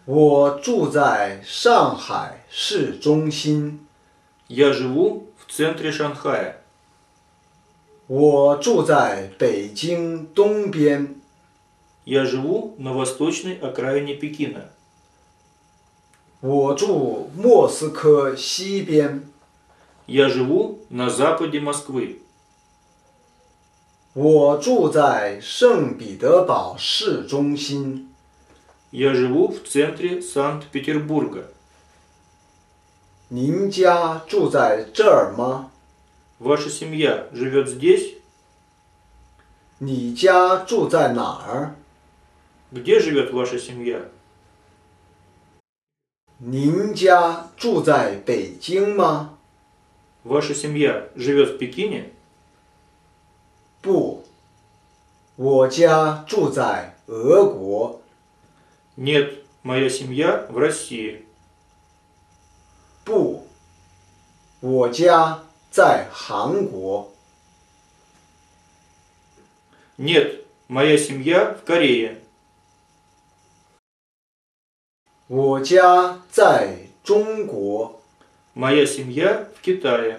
我住在上海市中心。 Я живу в центре Шанхая. 我住在北京东边。 Я живу на восточной окраине Пекина. 我住莫斯科西边。 Я живу на западе Москвы. 我住在圣彼得堡市中心。 Я живу в центре Санкт-Петербурга. 您家住在这儿吗？ Ваша семья живет здесь? 你家住在哪儿？ Где живет ваша семья? 您家住在北京吗？ Ваша семья живет в Пекине? 不，我家住在俄国。 Нет, моя семья в России. 不，我家在韩国。 Нет, моя семья в Корее. 我家在中国。 Моя семья в Китае.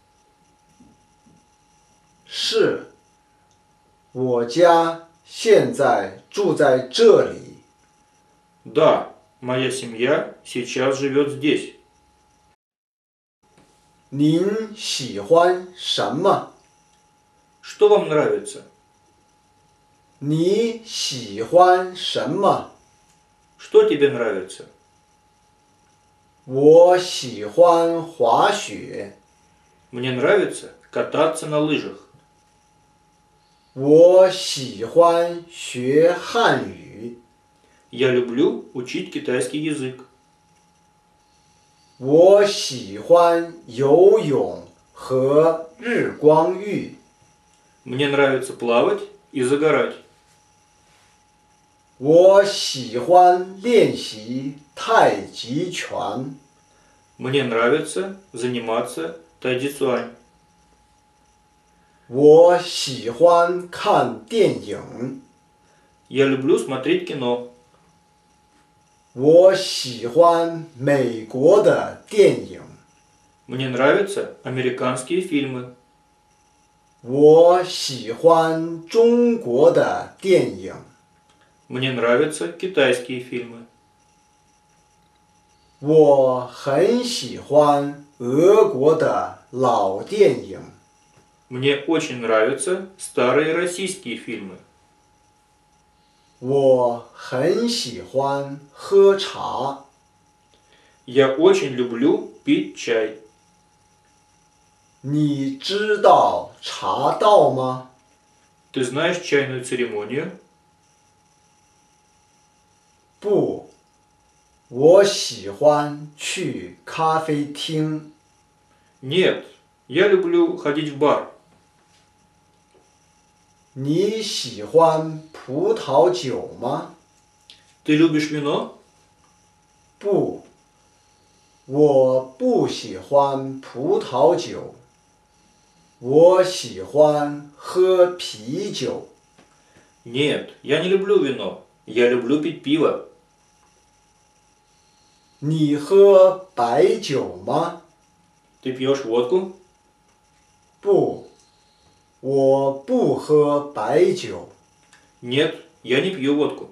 是，我家现在住在这里。 Да, моя семья сейчас живет здесь. 您喜欢什么？ Что вам нравится? 你喜欢什么？ Что тебе нравится? 我喜欢滑雪。 Мне нравится кататься на лыжах. 我喜欢学汉语。 Я люблю учить китайский язык. 我喜欢游泳和日光浴。 Мне нравится плавать и загорать. 我喜欢练习太极拳。 Мне нравится заниматься тайцзюань. 我喜欢看电影。 Я люблю смотреть кино. 我喜欢美国的电影。 Мне нравятся американские фильмы. 我喜欢中国的电影。 Мне нравятся китайские фильмы. 我很喜欢俄国的老电影。 Мне очень нравятся старые российские фильмы. 我很喜欢喝茶。 Я очень люблю пить чай. 你知道茶道吗？ Ты знаешь чайную церемонию? 不，我喜欢去咖啡厅。 Нет, я люблю ходить в бар. 你喜欢葡萄酒吗？ Ты любишь вино? 不，我不喜欢葡萄酒。我喜欢喝啤酒。 Нет, я не люблю вино. Я люблю пить пиво. 你喝白酒吗？ Ты пьешь водку? 不，我不喝白酒。 Нет, я не пью водку.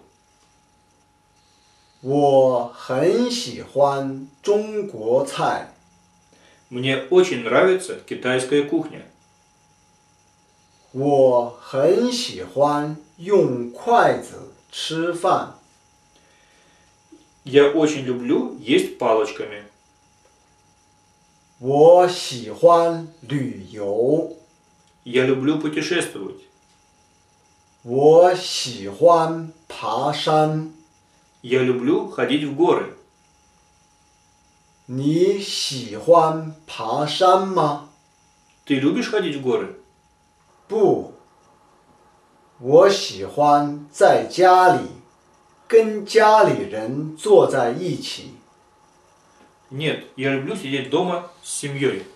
我很喜欢中国菜。 Мне очень нравится китайская кухня. 我很喜欢用筷子吃饭。 Я очень люблю есть палочками. 我喜欢旅游。 Я люблю путешествовать. 我喜欢爬山。 Я люблю ходить в горы. 你喜欢爬山吗？ Ты любишь ходить в горы? 不，我喜欢在家里跟家里人坐在一起。 Нет, я люблю сидеть дома с семьей.